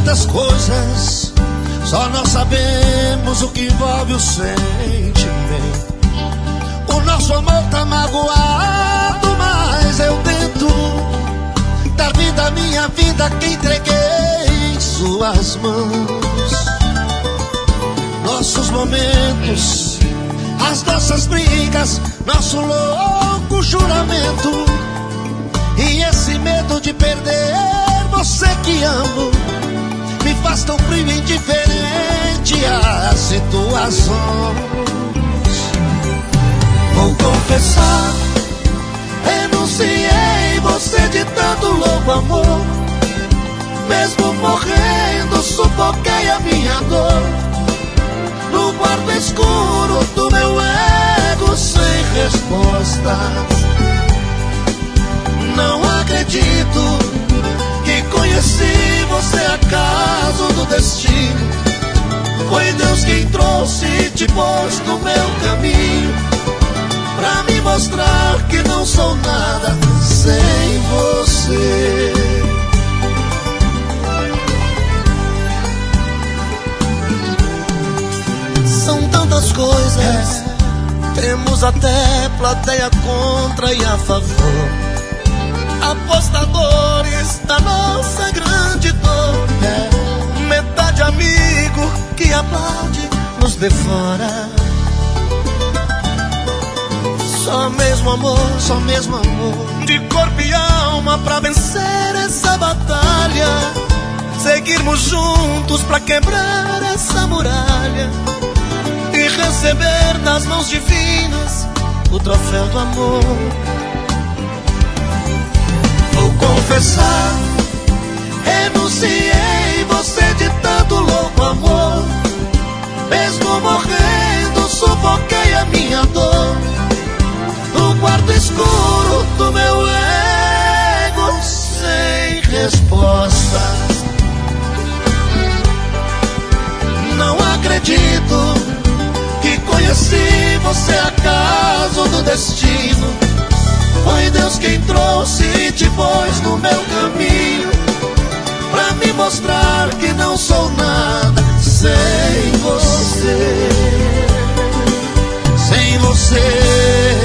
tantas coisas, só nós sabemos o que envolve o sentimento. O nosso amor tá magoado, mas eu tento dar vida à minha vida que entreguei em suas mãos. Nossos momentos, as nossas brigas, nosso louco juramento, e esse medo de perder você que amo me faz tão frio e indiferente às situações. Vou confessar, renunciei você de tanto louco amor. Mesmo morrendo, sufoquei a minha dor no quarto escuro do meu ego sem respostas. Não acredito que conheci você acaso do destino. Foi Deus quem trouxe e te pôs no meu caminho, pra me mostrar que não sou nada sem você. São tantas coisas, temos até plateia contra e a favor, apostadores da nossa grande dor. Metade amigo que aplaude nos devora. Só mesmo amor, de corpo e alma pra vencer essa batalha. Seguirmos juntos pra quebrar essa muralha e receber das mãos divinas o troféu do amor. Vou confessar, renunciei você de tanto louco amor. Mesmo morrendo, sufoquei a minha dor no quarto escuro do meu ego sem respostas. Não acredito que conheci você acaso do destino. Foi Deus quem trouxe e te pôs no meu caminho, pra me mostrar que não sou nada sem você. Sem você.